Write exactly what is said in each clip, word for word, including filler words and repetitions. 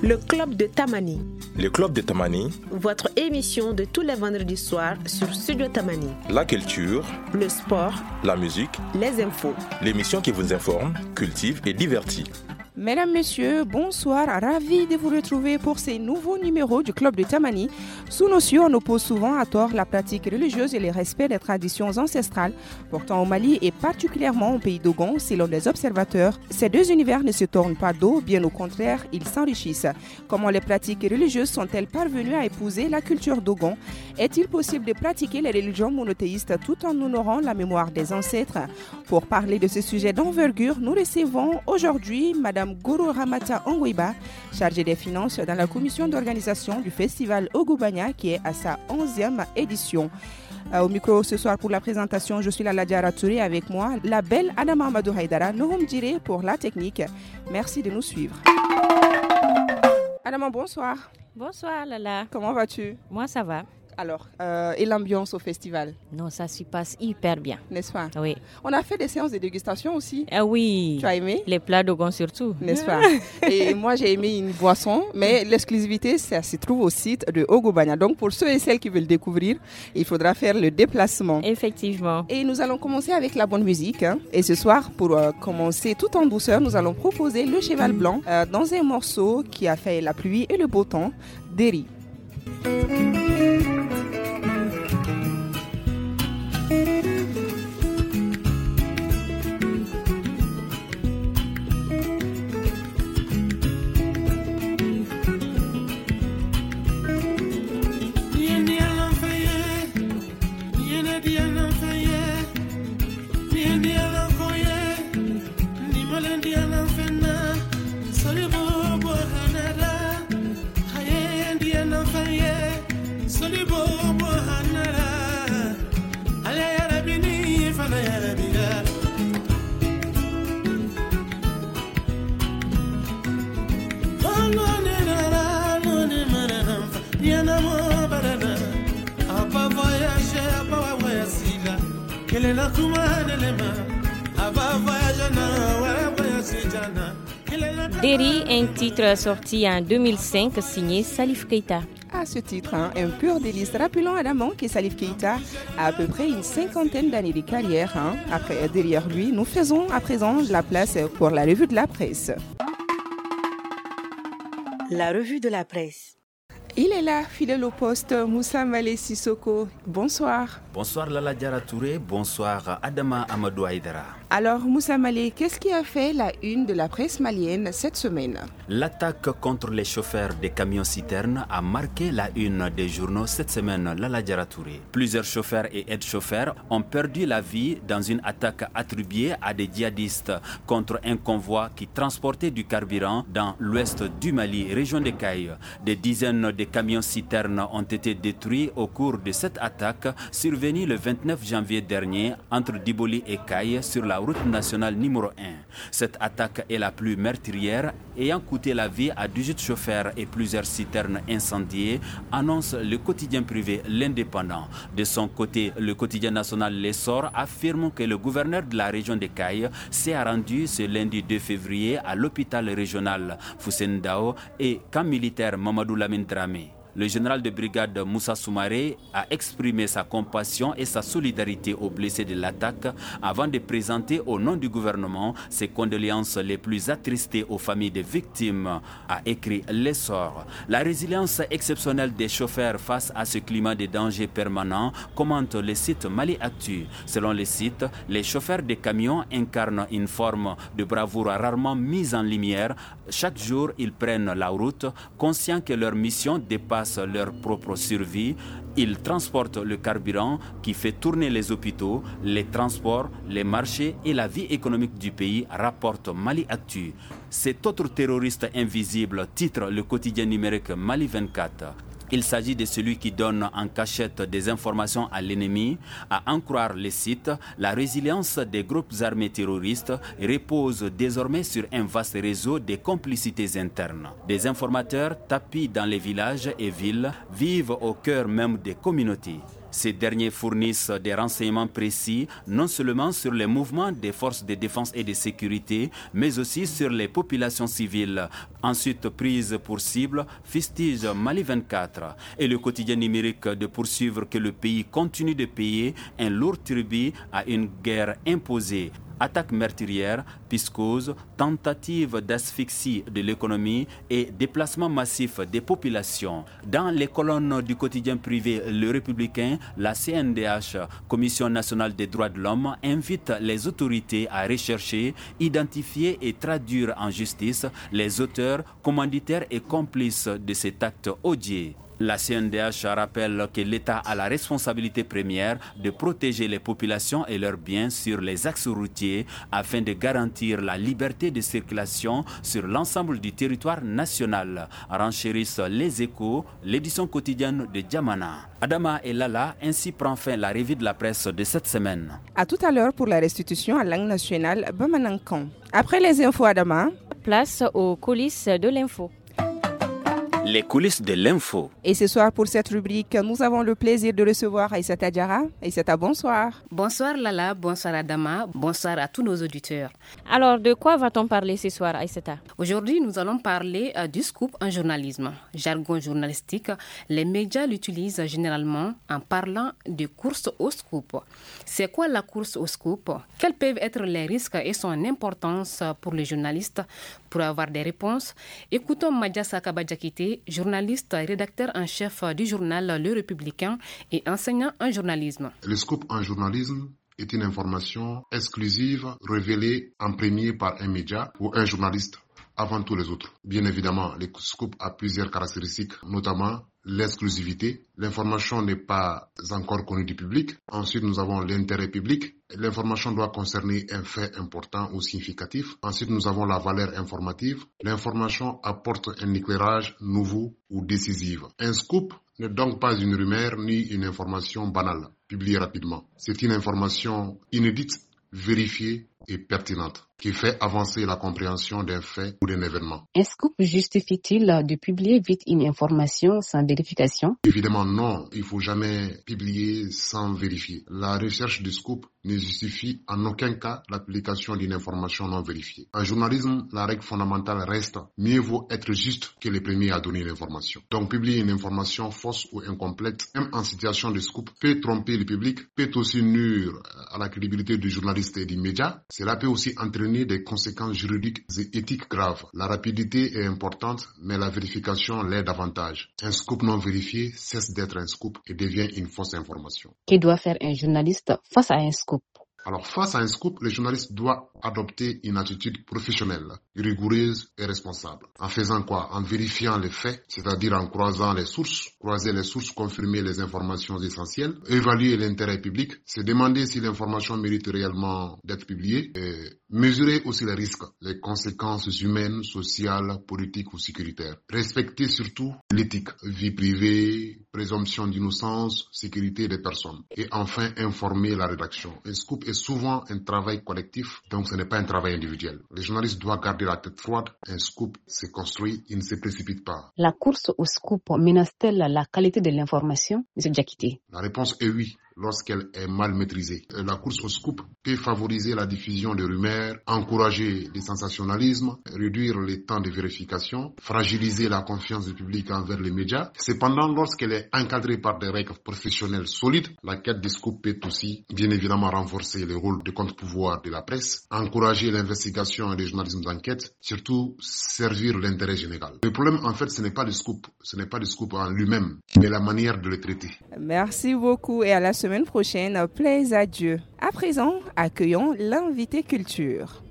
Le Club de Tamani. Le Club de Tamani. Votre émission de tous les vendredis soirs sur Studio Tamani. La culture. Le sport. La musique. Les infos. L'émission qui vous informe, cultive et divertit. Mesdames, Messieurs, bonsoir. Ravi de vous retrouver pour ces nouveaux numéros du Club de Tamani. Sous nos cieux, on oppose souvent à tort la pratique religieuse et le respect des traditions ancestrales. Pourtant, au Mali et particulièrement au pays d'Ogon, selon les observateurs, ces deux univers ne se tournent pas dos, bien au contraire, ils s'enrichissent. Comment les pratiques religieuses sont-elles parvenues à épouser la culture d'Ogon? Est-il possible de pratiquer les religions monothéistes tout en honorant la mémoire des ancêtres? Pour parler de ce sujet d'envergure, nous recevons aujourd'hui Madame Guru Ramata Ongwiba, chargée des finances dans la commission d'organisation du festival Ogubanya qui est à sa onzième édition. Euh, au micro ce soir pour la présentation, je suis Lala Diara Touré, avec moi la belle Adama Amadou Haïdara, Nohom Djire pour la technique. Merci de nous suivre. Adama, bonsoir. Bonsoir Lala. Comment vas-tu? Moi ça va. Alors, euh, et l'ambiance au festival? Non, ça se passe hyper bien. N'est-ce pas? Oui. On a fait des séances de dégustation aussi. Ah oui. Tu as aimé? Les plats d'Ogon surtout. N'est-ce pas? Et moi, j'ai aimé une boisson, mais l'exclusivité, ça se trouve au site de Ogubanya. Donc, pour ceux et celles qui veulent découvrir, il faudra faire le déplacement. Effectivement. Et nous allons commencer avec la bonne musique. Hein. Et ce soir, pour euh, commencer tout en douceur, nous allons proposer Le Cheval Blanc euh, dans un morceau qui a fait la pluie et le beau temps, Deri. Deri, un titre sorti en deux mille cinq signé Salif Keita. À ce titre, hein, un pur délice. Rappelons Adamant que Salif Keita a à peu près une cinquantaine d'années de carrière. Hein. Après, derrière lui, nous faisons à présent la place pour la revue de la presse. La revue de la presse. Il est là, fidèle au poste, Moussa Malé Sissoko. Bonsoir. Bonsoir Lala Diara Touré, bonsoir Adama Amadou Haïdara. Alors Moussa Malé, qu'est-ce qui a fait la une de la presse malienne cette semaine? L'attaque contre les chauffeurs des camions-citernes a marqué la une des journaux cette semaine, Lala Diara Touré. Plusieurs chauffeurs et aides-chauffeurs ont perdu la vie dans une attaque attribuée à des djihadistes contre un convoi qui transportait du carburant dans l'ouest du Mali, région de Caille. Des dizaines de camions-citernes ont été détruits au cours de cette attaque survenue le vingt-neuf janvier dernier entre Diboli et Caille sur la route nationale numéro un. Cette attaque est la plus meurtrière, ayant coûté la vie à dix-huit chauffeurs et plusieurs citernes incendiées, annonce le quotidien privé L'Indépendant. De son côté, le quotidien national L'Essor affirme que le gouverneur de la région de Caille s'est rendu ce lundi deux février à l'hôpital régional Foussène Dao et camp militaire Mamadou Lamine Dramé. Le général de brigade Moussa Soumaré a exprimé sa compassion et sa solidarité aux blessés de l'attaque avant de présenter au nom du gouvernement ses condoléances les plus attristées aux familles des victimes, a écrit L'Essor. La résilience exceptionnelle des chauffeurs face à ce climat de danger permanent, commente le site Mali Actu. Selon le site, les chauffeurs de camions incarnent une forme de bravoure rarement mise en lumière. Chaque jour, ils prennent la route, conscients que leur mission dépasse leur propre survie. Ils transportent le carburant qui fait tourner les hôpitaux, les transports, les marchés et la vie économique du pays, rapporte Mali Actu. Cet autre terroriste invisible, titre le quotidien numérique Mali vingt-quatre. Il s'agit de celui qui donne en cachette des informations à l'ennemi. À en croire les sites, la résilience des groupes armés terroristes repose désormais sur un vaste réseau de complicités internes. Des informateurs tapis dans les villages et villes vivent au cœur même des communautés. Ces derniers fournissent des renseignements précis, non seulement sur les mouvements des forces de défense et de sécurité, mais aussi sur les populations civiles. Ensuite prises pour cible, fustige Mali vingt-quatre et le quotidien numérique de poursuivre que le pays continue de payer un lourd tribut à une guerre imposée. Attaques meurtrières, piscose, tentative d'asphyxie de l'économie et déplacement massif des populations. Dans les colonnes du quotidien privé Le Républicain, la C N D H, Commission nationale des droits de l'homme, invite les autorités à rechercher, identifier et traduire en justice les auteurs, commanditaires et complices de cet acte odieux. La C N D H rappelle que l'État a la responsabilité première de protéger les populations et leurs biens sur les axes routiers afin de garantir la liberté de circulation sur l'ensemble du territoire national. Renchérissent Les Échos, l'édition quotidienne de Djamana. Adama et Lala, ainsi prend fin la revue de la presse de cette semaine. À tout à l'heure pour la restitution à langue nationale Bamanankan. Après les infos, Adama. Place aux coulisses de l'info. Les coulisses de l'info. Et ce soir, pour cette rubrique, nous avons le plaisir de recevoir Aïssata Diarra. Aïssata, bonsoir. Bonsoir Lala, bonsoir Adama, bonsoir à tous nos auditeurs. Alors, de quoi va-t-on parler ce soir, Aïssata? Aujourd'hui, nous allons parler euh, du scoop en journalisme. Jargon journalistique, les médias l'utilisent généralement en parlant de course au scoop. C'est quoi la course au scoop? Quels peuvent être les risques et son importance pour les journalistes? Pour avoir des réponses, écoutons Madja Sakabadjakite, journaliste et rédacteur en chef du journal Le Républicain et enseignant en journalisme. Le scoop en journalisme est une information exclusive révélée en premier par un média ou un journaliste avant tous les autres. Bien évidemment, le scoop a plusieurs caractéristiques, notamment l'exclusivité. L'information n'est pas encore connue du public. Ensuite, nous avons l'intérêt public. L'information doit concerner un fait important ou significatif. Ensuite, nous avons la valeur informative. L'information apporte un éclairage nouveau ou décisif. Un scoop n'est donc pas une rumeur ni une information banale, publiée rapidement. C'est une information inédite, vérifiée et pertinente, qui fait avancer la compréhension d'un fait ou d'un événement. Un scoop justifie-t-il de publier vite une information sans vérification? Évidemment non, il ne faut jamais publier sans vérifier. La recherche du scoop ne justifie en aucun cas la publication d'une information non vérifiée. En journalisme, la règle fondamentale reste mieux vaut être juste que le premier à donner l'information. Donc publier une information fausse ou incomplète, même en situation de scoop, peut tromper le public, peut aussi nuire à la crédibilité du journaliste et du média. Cela peut aussi entraîner des conséquences juridiques et éthiques graves. La rapidité est importante, mais la vérification l'est davantage. Un scoop non vérifié cesse d'être un scoop et devient une fausse information. Que doit faire un journaliste face à un scoop? Alors, face à un scoop, le journaliste doit adopter une attitude professionnelle, rigoureuse et responsable. En faisant quoi? En vérifiant les faits, c'est-à-dire en croisant les sources, croiser les sources, confirmer les informations essentielles, évaluer l'intérêt public, se demander si l'information mérite réellement d'être publiée, et mesurer aussi les risques, les conséquences humaines, sociales, politiques ou sécuritaires. Respecter surtout l'éthique, vie privée, présomption d'innocence, sécurité des personnes. Et enfin, informer la rédaction. Un scoop est souvent un travail collectif, donc ce n'est pas un travail individuel. Le journaliste doit garder la tête froide. Un scoop se construit, il ne se précipite pas. La course au scoop menace-t-elle la qualité de l'information, M. Diakité? La réponse est oui, lorsqu'elle est mal maîtrisée. La course au scoop peut favoriser la diffusion de rumeurs, encourager le sensationnalisme, réduire les temps de vérification, fragiliser la confiance du public envers les médias. Cependant, lorsqu'elle est encadrée par des règles professionnelles solides, la quête des scoops peut aussi, bien évidemment, renforcer le rôle de contre-pouvoir de la presse, encourager l'investigation et le journalisme d'enquête, surtout servir l'intérêt général. Le problème, en fait, ce n'est pas le scoop, ce n'est pas le scoop en lui-même, mais la manière de le traiter. Merci beaucoup et à la semaine prochaine. Plaise à Dieu. À présent, accueillons l'invité culture.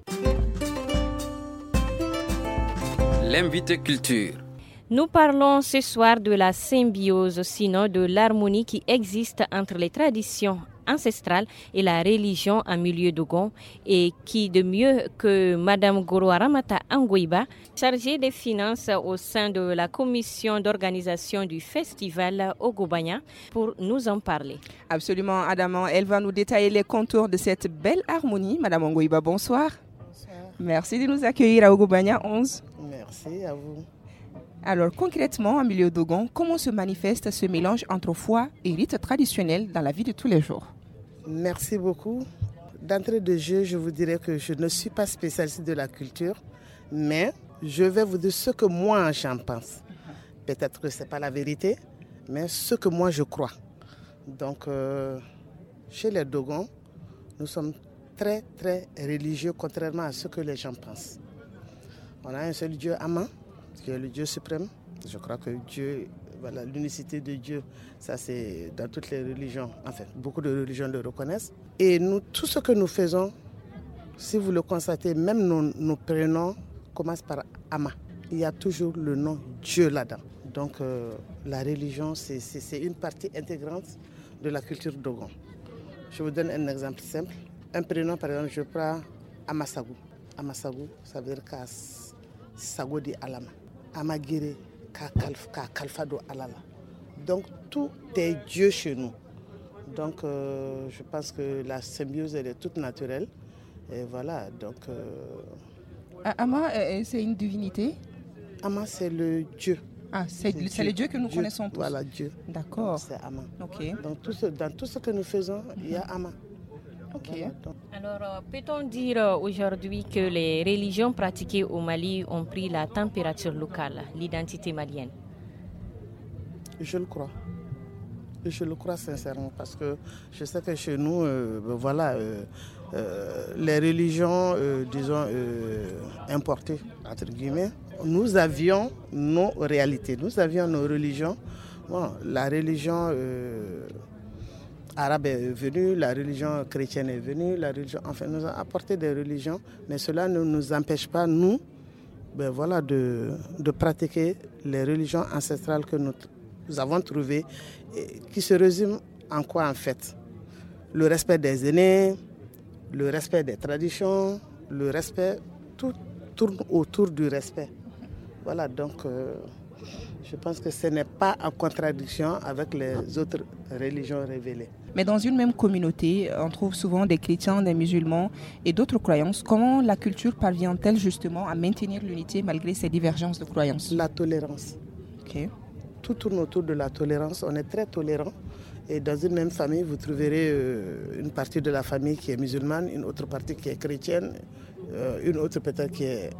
L'invité culture. Nous parlons ce soir de la symbiose, sinon de l'harmonie qui existe entre les traditions ancestrales et la religion en milieu Dogon, et qui de mieux que Madame Goro Aramata Angoiba, chargée des finances au sein de la commission d'organisation du festival Ogobanya, pour nous en parler. Absolument, Adama. Elle va nous détailler les contours de cette belle harmonie. Madame Angoiba, bonsoir. Bonsoir. Merci de nous accueillir à Ogobanya onze. Merci à vous. Alors concrètement, en milieu Dogon, comment se manifeste ce mélange entre foi et rites traditionnels dans la vie de tous les jours? Merci beaucoup. D'entrée de jeu, je vous dirais que je ne suis pas spécialiste de la culture, mais je vais vous dire ce que moi j'en pense. Peut-être que ce n'est pas la vérité, mais ce que moi je crois. Donc, euh, chez les Dogons, nous sommes très très religieux, contrairement à ce que les gens pensent. On a un seul Dieu, Ama, qui est le Dieu suprême. Je crois que Dieu, voilà, l'unicité de Dieu, ça c'est dans toutes les religions, enfin beaucoup de religions le reconnaissent. Et nous, tout ce que nous faisons, si vous le constatez, même nos, nos prénoms commencent par Ama. Il y a toujours le nom Dieu là-dedans. Donc euh, la religion, c'est, c'est, c'est une partie intégrante de la culture Dogon. Je vous donne un exemple simple. Un prénom, par exemple, je prends Amasagou. Amasagou, ça veut dire Sago di Alama. Amagire, Ka Kalfa do Alala. Donc tout est Dieu chez nous. Donc euh, je pense que la symbiose, elle est toute naturelle. Et voilà, donc... Euh... Ama, c'est une divinité? Ama, c'est le Dieu. Ah, c'est, c'est, c'est le Dieu que nous Dieu, connaissons tous. Voilà, Dieu. D'accord. Donc, c'est Ama. Okay. Donc tout ce, dans tout ce que nous faisons, mm-hmm. il y a Ama. Ok. Voilà, Alors, peut-on dire aujourd'hui que les religions pratiquées au Mali ont pris la température locale, l'identité malienne? Je le crois. Je le crois sincèrement parce que je sais que chez nous, euh, voilà, euh, euh, les religions, euh, disons, euh, importées, entre guillemets, nous avions nos réalités, nous avions nos religions. Bon, la religion euh, arabe est venue, la religion chrétienne est venue, la religion, enfin, nous a apporté des religions, mais cela ne nous empêche pas, nous, ben voilà, de, de pratiquer les religions ancestrales que nous, nous avons trouvées, et qui se résument en quoi en fait? Le respect des aînés, le respect des traditions, le respect, tout tourne autour du respect. Voilà, donc euh, je pense que ce n'est pas en contradiction avec les autres religions révélées. Mais dans une même communauté, on trouve souvent des chrétiens, des musulmans et d'autres croyances. Comment la culture parvient-elle justement à maintenir l'unité malgré ces divergences de croyances? La tolérance. Ok. Tout tourne autour de la tolérance. On est très tolérant. Et dans une même famille, vous trouverez euh, une partie de la famille qui est musulmane, une autre partie qui est chrétienne, euh, une autre peut-être qui est,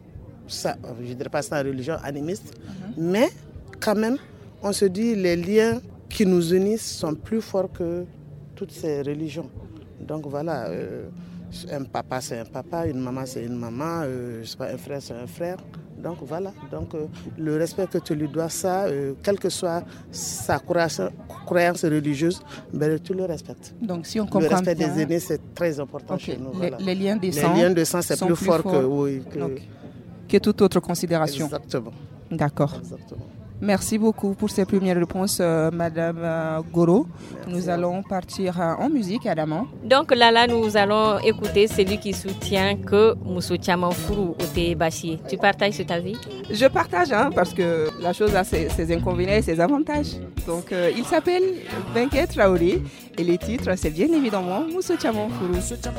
ça, je ne dirais pas ça, religion animiste. Mm-hmm. Mais quand même, on se dit les liens qui nous unissent sont plus forts que toutes ces religions. Donc voilà, euh, un papa c'est un papa, une maman c'est une maman, euh, je sais pas, un frère c'est un frère. Donc voilà, donc euh, le respect que tu lui dois, ça, euh, quelle que soit sa croyance, croyance religieuse, ben, tu le respectes. Donc si on comprend le respect bien... des aînés, c'est très important okay. chez nous. Les, voilà. les liens des sang, les liens de sang, c'est plus, plus fort, fort que, oui, que... Okay. que toute autre considération. Exactement. D'accord. Exactement. Merci beaucoup pour ces premières réponses, euh, Madame euh, Goro. Merci. Nous allons partir euh, en musique, Adama. Donc là, là, nous allons écouter celui qui soutient que Mousso Tchamanfourou Ote Bachi. Tu partages cet avis? Je partage, hein, parce que la chose a ses, ses inconvénients et ses avantages. Donc, euh, il s'appelle Benké Traoré et les titres, c'est bien évidemment Mousso Tchamanfourou.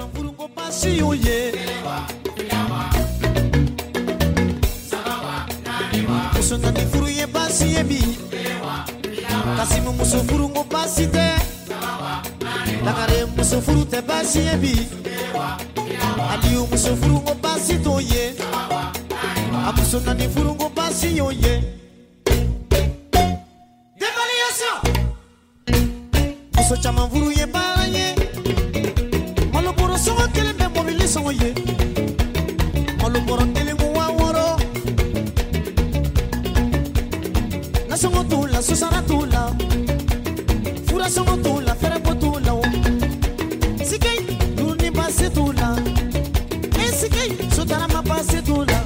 Muso nani furu ye basi ye bi Kasimu muso furu ngo basi te Lakare muso furu te basi ye bi Aliyu muso furu ngo basi to ye Amuso nani furu ngo basi yo ye Dévaluation Muso chaman furu ye ba ye Malo boro songo kele me mobili songo ye Malo boro tele ngo wa woro Songo tula, susara tula, fura songo tula, ferebo tula. Sikei, luni base tula, e sikei, sotara ma base tula.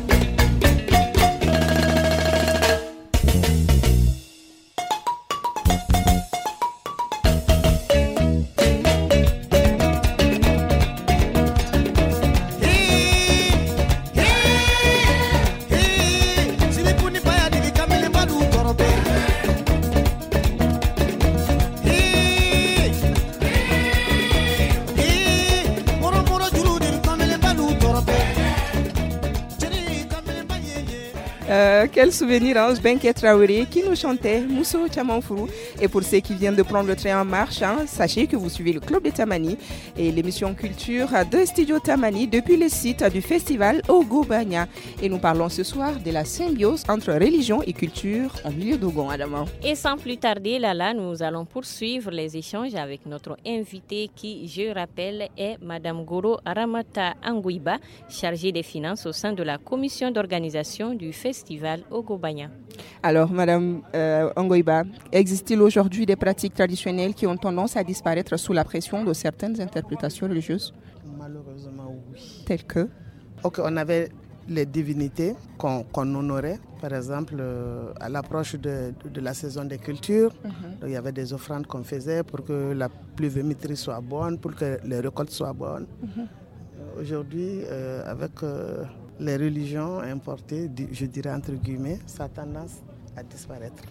Euh, quel souvenir, hein, Benké Traoré qui nous chantait Mousso Tchamanfourou. Et pour ceux qui viennent de prendre le train en marche, hein, sachez que vous suivez le Club de Tamani et l'émission Culture de Studio Tamani depuis le site du festival Ogobanya. Et nous parlons ce soir de la symbiose entre religion et culture en milieu d'Ogon, Adama. Et sans plus tarder, Lala, nous allons poursuivre les échanges avec notre invitée qui, je rappelle, est Madame Goro Aramata Angouiba, chargée des finances au sein de la commission d'organisation du festival Ogobanya. Alors, Madame euh, Angouiba, existe-t-il aujourd'hui des pratiques traditionnelles qui ont tendance à disparaître sous la pression de certaines interprétations religieuses? Malheureusement, oui. Telles que? Ok, on avait les divinités qu'on, qu'on honorait, par exemple euh, à l'approche de, de, de la saison des cultures. Mm-hmm. Donc, il y avait des offrandes qu'on faisait pour que la pluviométrie soit bonne, pour que les récoltes soient bonnes. Mm-hmm. Aujourd'hui, euh, avec euh, les religions importées, je dirais entre guillemets, ça a tendance à disparaître.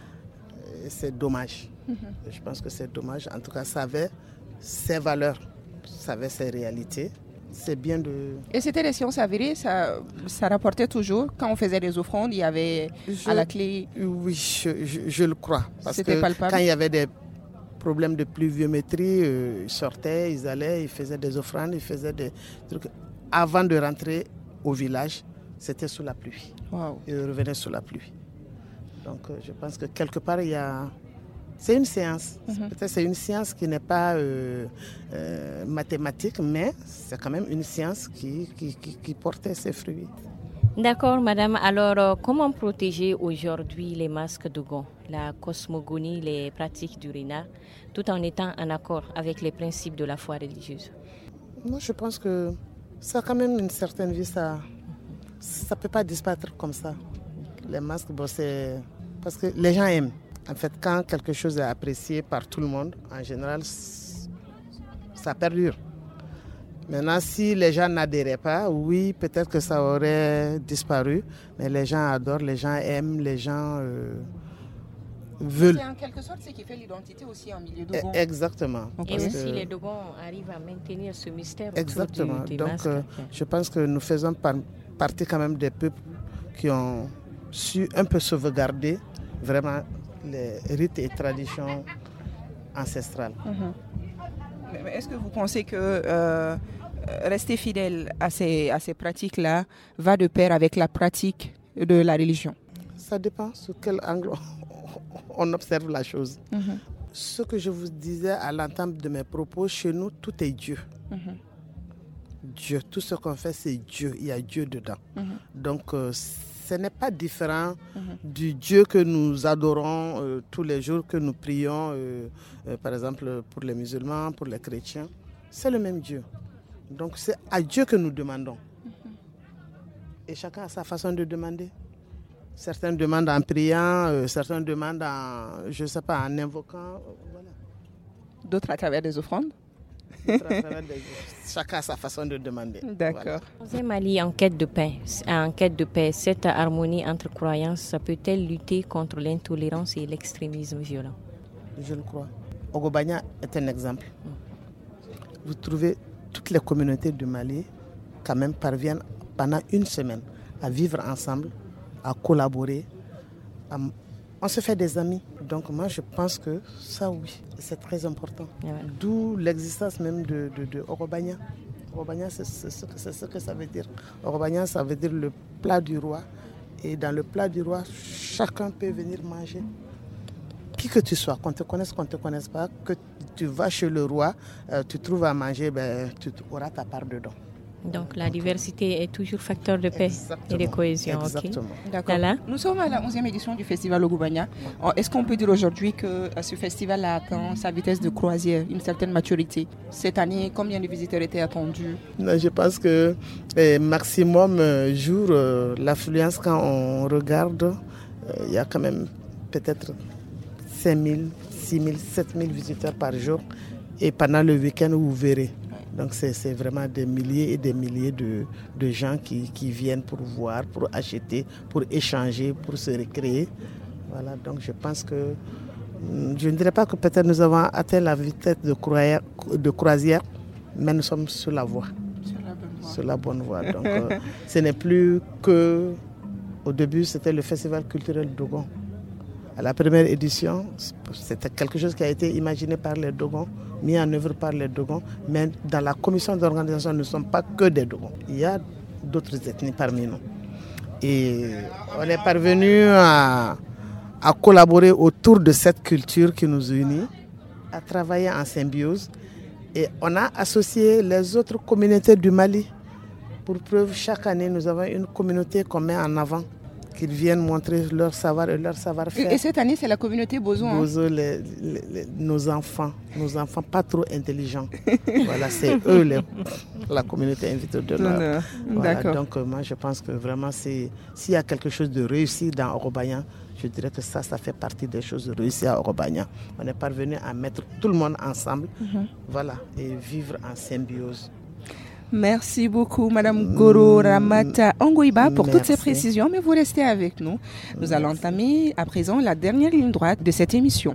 Et c'est dommage. Mm-hmm. Je pense que c'est dommage. En tout cas, ça avait ses valeurs, ça avait ses réalités. C'est bien de... Et c'était des sciences avérées, ça, ça rapportait toujours. Quand on faisait des offrandes, il y avait je, à la clé... Oui, je, je, je le crois. Parce c'était que palpable. Quand il y avait des problèmes de pluviométrie, euh, ils sortaient, ils allaient, ils faisaient des offrandes, ils faisaient des trucs. Avant de rentrer au village, c'était sous la pluie. Wow. Ils revenaient sous la pluie. Donc euh, je pense que quelque part, il y a... C'est une science. Mm-hmm. Peut-être c'est une science qui n'est pas euh, euh, mathématique, mais c'est quand même une science qui, qui, qui, qui portait ses fruits. D'accord, madame. Alors, euh, comment protéger aujourd'hui les masques d'Ogon, la cosmogonie, les pratiques du RINA, tout en étant en accord avec les principes de la foi religieuse? Moi, je pense que ça a quand même une certaine vie. Ça ne peut pas disparaître comme ça. Les masques, bon, c'est parce que les gens aiment. En fait, quand quelque chose est apprécié par tout le monde, en général, ça perdure. Maintenant, si les gens n'adhéraient pas, oui, peut-être que ça aurait disparu. Mais les gens adorent, les gens aiment, les gens euh, veulent. C'est en quelque sorte ce qui fait l'identité aussi en milieu Dogon. Exactement. Et même si les Dogons arrivent à maintenir ce mystère Exactement. autour du, des Donc, masques. euh, je pense que nous faisons par, partie quand même des peuples qui ont su un peu sauvegarder vraiment les rites et traditions ancestrales. Mm-hmm. Mais est-ce que vous pensez que euh, rester fidèle à ces, à ces pratiques-là va de pair avec la pratique de la religion? Ça dépend sur quel angle on observe la chose. Mm-hmm. Ce que je vous disais à l'entame de mes propos, chez nous, tout est Dieu. Mm-hmm. Dieu, tout ce qu'on fait, c'est Dieu. Il y a Dieu dedans. Mm-hmm. Donc, euh, ce n'est pas différent mm-hmm. du Dieu que nous adorons euh, tous les jours, que nous prions, euh, euh, par exemple pour les musulmans, pour les chrétiens. C'est le même Dieu. Donc c'est à Dieu que nous demandons. Mm-hmm. Et chacun a sa façon de demander. Certains demandent en priant, euh, certains demandent en, je ne sais pas, en invoquant. Euh, voilà. D'autres à travers des offrandes. Chacun a sa façon de demander. D'accord. Voilà. Mali en quête de paix, en quête de paix, cette harmonie entre croyances peut-elle lutter contre l'intolérance et l'extrémisme violent? Je le crois. Ogobanya est un exemple. Vous trouvez toutes les communautés du Mali quand même parviennent pendant une semaine à vivre ensemble, à collaborer. À... On se fait des amis. Donc moi je pense que ça oui, c'est très important. Ouais. D'où l'existence même de, de, de Ogobanya. Ogobanya c'est, c'est, ce que, c'est ce que ça veut dire. Ogobanya ça veut dire le plat du roi. Et dans le plat du roi, chacun peut venir manger. Qui que tu sois, qu'on te connaisse, qu'on ne te connaisse pas, que tu vas chez le roi, euh, tu trouves à manger, ben, tu auras ta part dedans. Donc la diversité est toujours facteur de paix. Exactement. Et de cohésion. Exactement. Okay. D'accord. Lala. Nous sommes à la onzième édition du festival Ogobanya. Est-ce qu'on peut dire aujourd'hui que ce festival a atteint sa vitesse de croisière, une certaine maturité? Cette année, combien de visiteurs étaient attendus? Non, je pense que eh, maximum euh, jour, euh, l'affluence quand on regarde, il euh, y a quand même peut-être cinq mille, six mille, sept mille visiteurs par jour. Et pendant le week-end, vous verrez. Donc c'est, c'est vraiment des milliers et des milliers de, de gens qui, qui viennent pour voir, pour acheter, pour échanger, pour se récréer. Voilà, donc je pense que, je ne dirais pas que peut-être nous avons atteint la vitesse de croisière, de croisière mais nous sommes sur la voie. Sur la bonne voie. Sur la bonne voie. Donc euh, ce n'est plus que Au début, c'était le Festival culturel Dogon. À la première édition, c'était quelque chose qui a été imaginé par les Dogons, mis en œuvre par les Dogons, mais dans la commission d'organisation, nous ne sommes pas que des Dogons. Il y a d'autres ethnies parmi nous. Et on est parvenu à, à collaborer autour de cette culture qui nous unit, à travailler en symbiose. Et on a associé les autres communautés du Mali. Pour preuve, chaque année, nous avons une communauté qu'on met en avant, qu'ils viennent montrer leur savoir et leur savoir-faire. Et cette année, c'est la communauté Bozo. Hein? Bozo, les, les, les, nos enfants, nos enfants pas trop intelligents. Voilà, c'est eux les, la communauté invitée d'honneur. Voilà, d'accord. Donc euh, moi, je pense que vraiment, c'est, s'il y a quelque chose de réussi dans Orobanyan, je dirais que ça, ça fait partie des choses réussies à Orobanyan. On est parvenu à mettre tout le monde ensemble, mm-hmm. voilà, et vivre en symbiose. Merci beaucoup, Madame Goro Ramata Ongoiba, pour Merci. toutes ces précisions. Mais vous restez avec nous. Nous Merci. allons entamer à présent la dernière ligne droite de cette émission.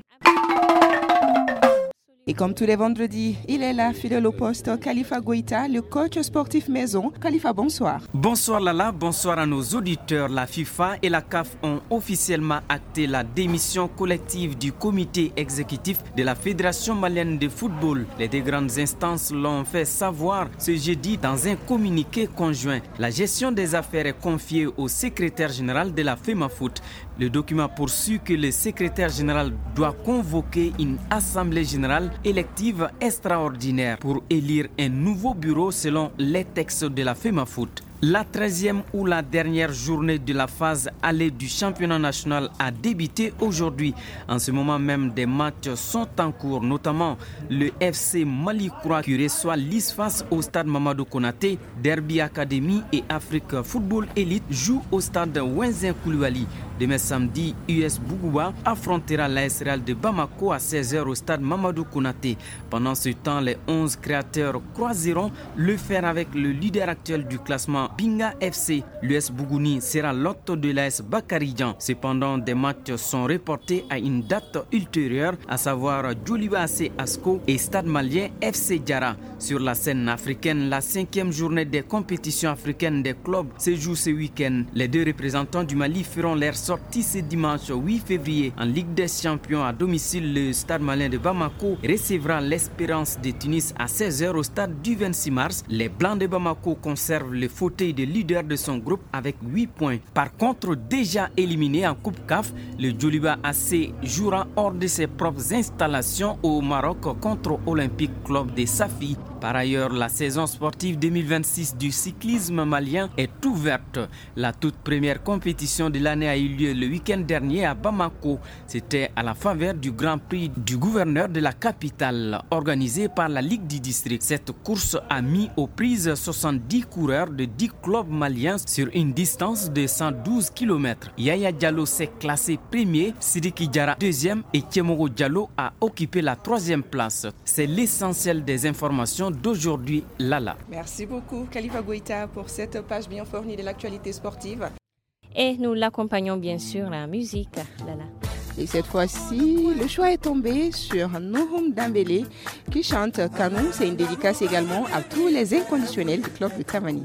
Et comme tous les vendredis, il est là, fidèle au poste, Khalifa Goïta, le coach sportif maison. Khalifa, bonsoir. Bonsoir Lala, bonsoir à nos auditeurs. La FIFA et la C A F ont officiellement acté la démission collective du comité exécutif de la Fédération malienne de football. Les deux grandes instances l'ont fait savoir ce jeudi dans un communiqué conjoint. La gestion des affaires est confiée au secrétaire général de la FEMAFOOT. Le document poursuit que le secrétaire général doit convoquer une assemblée générale élective extraordinaire pour élire un nouveau bureau selon les textes de la FEMAFOOT. La treizième ou la dernière journée de la phase allée du championnat national a débuté aujourd'hui. En ce moment même, des matchs sont en cours, notamment le F C Mali Croix qui reçoit l'I S F A S au stade Mamadou Konaté. Derby Academy et Afrique Football Elite jouent au stade Wenzin Koulibaly. Demain samedi, U S Bougouba affrontera l'A S Real de Bamako à seize heures au stade Mamadou Konaté. Pendant ce temps, les onze créateurs croiseront le fer avec le leader actuel du classement Binga F C. L'U S Bougouni sera l'hôte de l'A S Bakaridjan. Cependant, des matchs sont reportés à une date ultérieure, à savoir Djoliba A C Asco et Stade Malien F C Diara. Sur la scène africaine, la cinquième journée des compétitions africaines des clubs se joue ce week-end. Les deux représentants du Mali feront leur sortie ce dimanche huit février en Ligue des Champions à domicile. Le Stade Malien de Bamako recevra l'Espérance de Tunis à seize heures au stade du vingt-six mars. Les Blancs de Bamako conservent le fauteuil de leader de son groupe avec huit points. Par contre, déjà éliminé en Coupe C A F, le Djoliba A C jouera hors de ses propres installations au Maroc contre Olympique Club de Safi. Par ailleurs, la saison sportive deux mille vingt-six du cyclisme malien est ouverte. La toute première compétition de l'année a eu lieu le week-end dernier à Bamako. C'était à la faveur du Grand Prix du gouverneur de la capitale, organisé par la Ligue du District. Cette course a mis aux prises soixante-dix coureurs de dix clubs maliens sur une distance de cent douze kilomètres. Yaya Diallo s'est classé premier, Sidiki Diarra deuxième et Thiemoro Diallo a occupé la troisième place. C'est l'essentiel des informations d'aujourd'hui, Lala. Merci beaucoup, Khalifa Goïta, pour cette page bien fournie de l'actualité sportive. Et nous l'accompagnons bien sûr à la musique, Lala. Et cette fois-ci, le choix est tombé sur Nouhoum Dambélé qui chante Kanou. C'est une dédicace également à tous les inconditionnels du club de Tamani.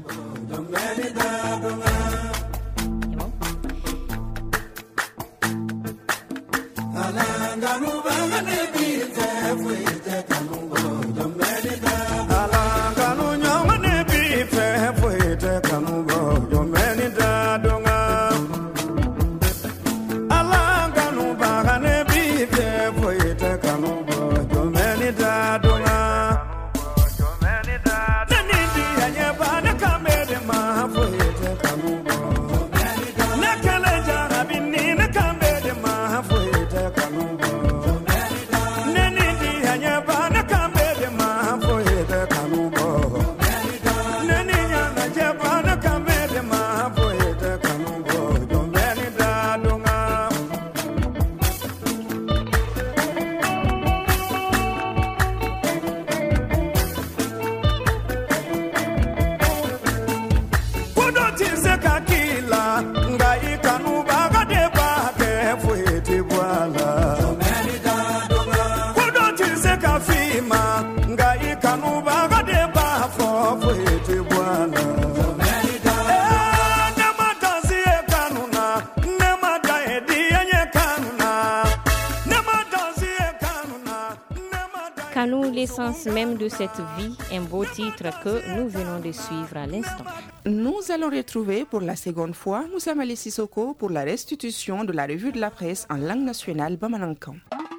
Come l'essence même de cette vie, un beau titre que nous venons de suivre à l'instant. Nous allons retrouver pour la seconde fois Moussa Malé Sissoko pour la restitution de la revue de la presse en langue nationale Bamanankan.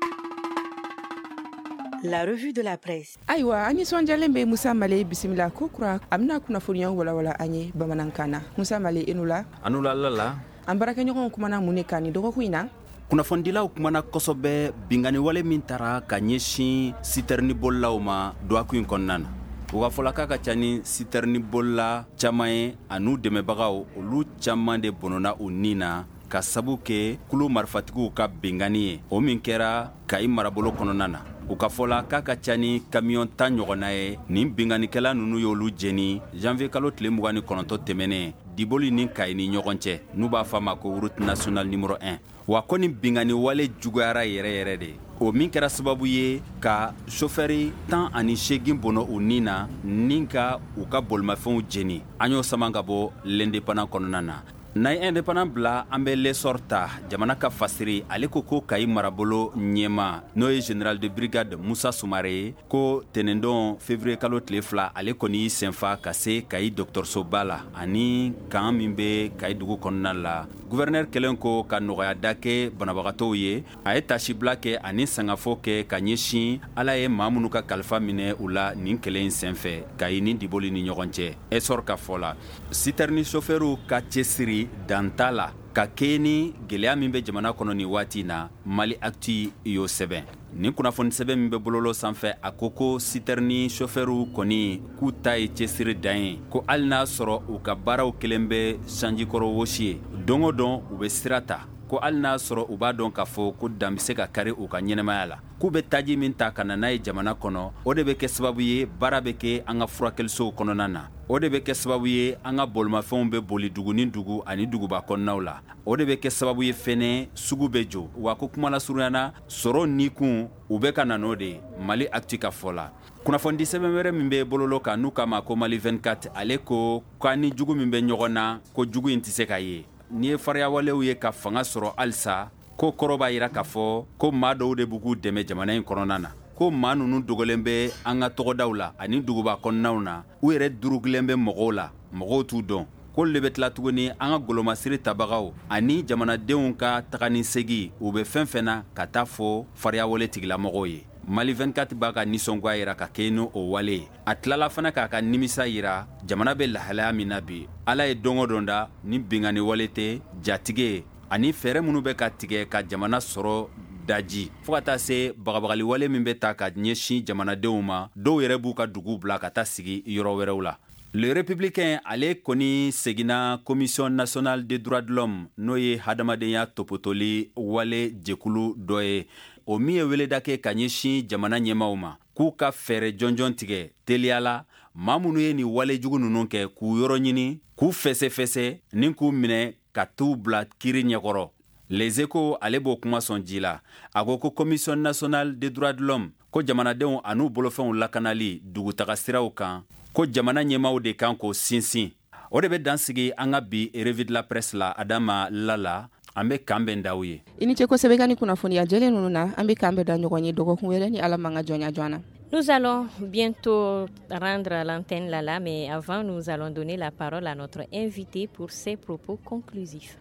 La revue de la presse. Aywa, ani son jalembe Moussa Malé bismillah ko kura amna kuna funiya wala wala anye Bamanankana. Moussa Malé enula. Anula lala. Ambaraka nyoko kumana munekani dogo kuina. Kunnafondilaw kumana kosɔbɛ bingani wale min tara ka ɲɛsin sitɛrni bolilaw ma duwaku in kɔnɔna na u ka fɔla k'a ka ca ni sitɛrni bolila caaman ye an'u dɛmɛbagaw olu caaman de bɔnɔna u nin na ka sabu kɛ kulu marifatigiw ka bingani ye o min kɛra kayi marabolo kɔnɔna na u ka fɔla k'a ka ca ni kamiyon tan ɲɔgɔnna ye nin binganikɛla nunu y'olu jeni janvier kalo tile mugan ni kɔnɔntɔ tɛmɛnen diboli ni kayi ni ɲɔgɔn cɛ n'u b'a fɔ a ma ko route nationale numéro un wa ko ni bingani wale juguyara yɛrɛ yɛrɛ de o min kɛra sababu ye ka shofɛri tan ani segin bɔnɔ u nin na nin ka u ka bolimafɛnw jeni an y'o saman ka bɔ l'indépendant kɔnɔna na n'a ye indépendant bila an bɛ l'essor ta jamana ka fasiri ale ko ko kayi marabolo ɲɛma n'o ye général de brigade Musa Sumare ye ko tɛnɛndon février kalo tile fila ale kɔni y'i senfa ka se kayi dɔgɔtɔrɔsoba la ani kan min bɛ kayi dugu kɔnɔna la gouverneur kɛlen ko ka nɔgɔya da kɛ banabagatɔw ye a ye tasibila kɛ ani sangafo kɛ ka ɲɛsin ala ye maa minnu ka kalifa minɛ u la nin kɛlɛ in senfɛ kayi ni diboli ni ɲɔgɔn cɛ essor ka fɔ la sitɛrni chauffeurw ka cɛsiri danta la ka kɛ ni gwɛlɛya min bɛ jamana kɔnɔ ni waati na Mali Actu y'o sɛbɛn nin kunnafoni sɛbɛn min bɛ bɔlɔlɔ sanfɛ a ko ko sitɛrni chauffeurw kɔni k'u ta ye cɛsiri dan ye ko hali n'a sɔrɔ u ka baaraw kelen bɛ sanjikɔrɔ wɔsi ye don o don u bɛ sira ta ko hali n'a sɔrɔ u b'a dɔn k'a fɔ ko dan bɛ se ka kari u ka ɲɛnɛmaya la k'u bɛ taji min ta ka na n'a ye jamana kɔnɔ o de bɛ kɛ sababu ye baara bɛ kɛ an ka furakɛlisow kɔnɔna na o de bɛ kɛ sababu ye an ka bolimafɛnw bɛ boli dugu ni dugu ani duguba kɔnɔnaw la o de bɛ kɛ sababu ye fɛnɛ sugu bɛ jɔ wa ko kuma lasurunyana sɔrɔ ni kun u bɛ ka na n'o de Mali Actu ka fɔ la kunnafoni sɛbɛn wɛrɛ min bɛ bɔlɔlɔ kan n'u k'a ma ko Mali vingt-quatre ale ko k'a ni jugu min bɛ ɲɔgɔn na ko jugu in tɛ se ka ye ni ye fariyawalew ye ka fanga sɔrɔ halisa ko kɔrɔ b'a yira k'a fɔ ko maa dɔw de b'u k'u dɛmɛ jamana in kɔnɔna na ko maa ninnu dogolen bɛ an ka tɔgɔdaw la ani duguba kɔnɔnaw na u yɛrɛ durugilen bɛ mɔgɔw la mɔgɔw t'u dɔn k'olu de bɛ tila tuguni an ka golomasiri tabagaw ani jamanadenw ka taga ni segi u bɛ fɛn fɛn na ka taa fɔ fariyawale tigilamɔgɔw ye Mali vingt-quatre b'a ka nisɔngoya yira ka kɛ n'o wale ye a tilala fana k'a ka nimisa yira jamana bɛ lahalaya min na bi ala ye don o don da ni bingani wale tɛ jatigi ye ani fɛɛrɛ minnu bɛ ka tigɛ ka jamana sɔrɔ daji fo ka taa se bagabagali wale min bɛ ta ka ɲɛsin jamanadenw ma dɔw yɛrɛ b'u ka dugu bila ka taa sigi yɔrɔ wɛrɛw la le républicain ale kɔni seginna commission nationale des droits de l'homme n'o ye hadamadenya topotoli wale jɛkulu dɔ ye o min ye weleda kɛ ka ɲɛsin jamana ɲɛmaw ma k'u ka fɛɛrɛ jɔnjɔn tigɛ teliya la maa minnu ye nin wale jugu ninnu kɛ k'u yɔrɔ ɲini k'u fɛsɛfɛsɛ ni k'u minɛ ka t'u bila kiri ɲɛkɔrɔ Les Échos ale b'o kuma sɔn ji la a ko ko commission nationale des droits de l'homme ko jamanadenw an'u bolofɛnw lakanali dugutaga siraw kan ko jamana ɲɛmaw de kan k'o sinsin o de bɛ dansigi an ka bi revue de la presse la Adama Lala an bɛ kan bɛn d'aw ye I ni ce kosɛbɛ ka ni kunnafoniya jɛlen ninnu na an bɛ kan bɛn da ɲɔgɔn ye dɔgɔkun wɛrɛ ni ala man ka jɔnya joona. Nous allons bientôt rendre l'antenne là-là, mais avant, nous allons donner la parole à notre invité pour ses propos conclusifs.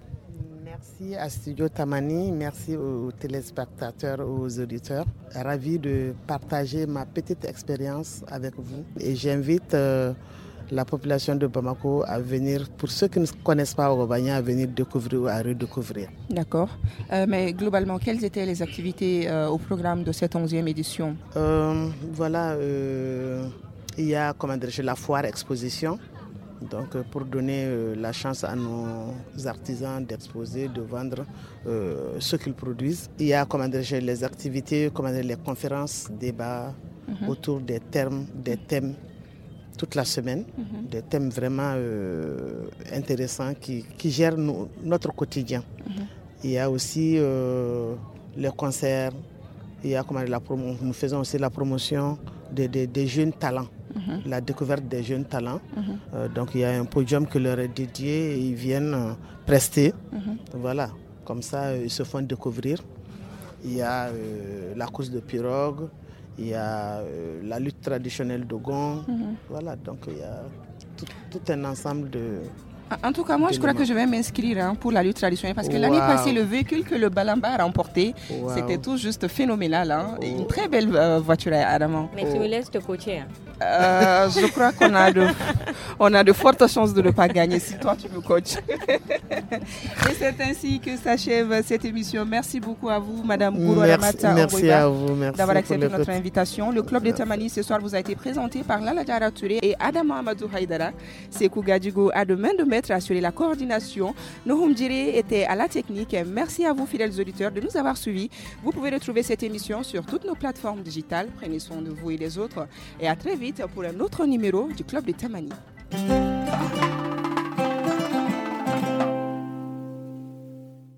Merci à Studio Tamani, merci aux téléspectateurs, aux auditeurs. Ravi de partager ma petite expérience avec vous. Et j'invite euh, la population de Bamako à venir, pour ceux qui ne connaissent pas Orobanya, à venir découvrir ou à redécouvrir. D'accord. Euh, mais globalement, quelles étaient les activités euh, au programme de cette onzième édition? euh, Voilà, euh, il y a comment dire, la foire exposition. Donc, pour donner euh, la chance à nos artisans d'exposer, de vendre euh, ce qu'ils produisent. Il y a comment dire, les activités, comment dire, les conférences, débats mm-hmm. autour des termes, des thèmes toute la semaine, mm-hmm. des thèmes vraiment euh, intéressants qui, qui gèrent nous, notre quotidien. Mm-hmm. Il y a aussi euh, les concerts, il y a comment dire, la promo, nous faisons aussi la promotion des, des, des jeunes talents. Mm-hmm. La découverte des jeunes talents. Mm-hmm. Euh, donc il y a un podium qui leur est dédié et ils viennent euh, prester. Mm-hmm. Voilà, comme ça euh, ils se font découvrir. Il y a euh, la course de pirogue, il y a euh, la lutte traditionnelle d'Ogon. Mhm. Voilà, donc il y a tout, tout un ensemble de... En tout cas, moi, je crois que je vais m'inscrire hein, pour la lutte traditionnelle parce que wow. l'année passée, le véhicule que le Balamba a remporté, wow. c'était tout juste phénoménal. Hein. Oh. Une très belle euh, voiture à Adama. Mais tu me laisses te coacher. Hein. Euh, je crois qu'on a de, on a de fortes chances de ne pas gagner si toi tu me coaches. Et c'est ainsi que s'achève cette émission. Merci beaucoup à vous, Madame Gouro Ramata, merci à vous, merci d'avoir accepté notre petit. invitation. Le club de Tamani ce soir vous a été présenté par Lala Diara Touré et Adama Amadou Haïdara. Sekou Gadjigo a de main de maître assuré la coordination. Nohum Djiri était à la technique. Merci à vous, fidèles auditeurs, de nous avoir suivis. Vous pouvez retrouver cette émission sur toutes nos plateformes digitales. Prenez soin de vous et des autres. Et à très vite pour un autre numéro du Club de Tamani.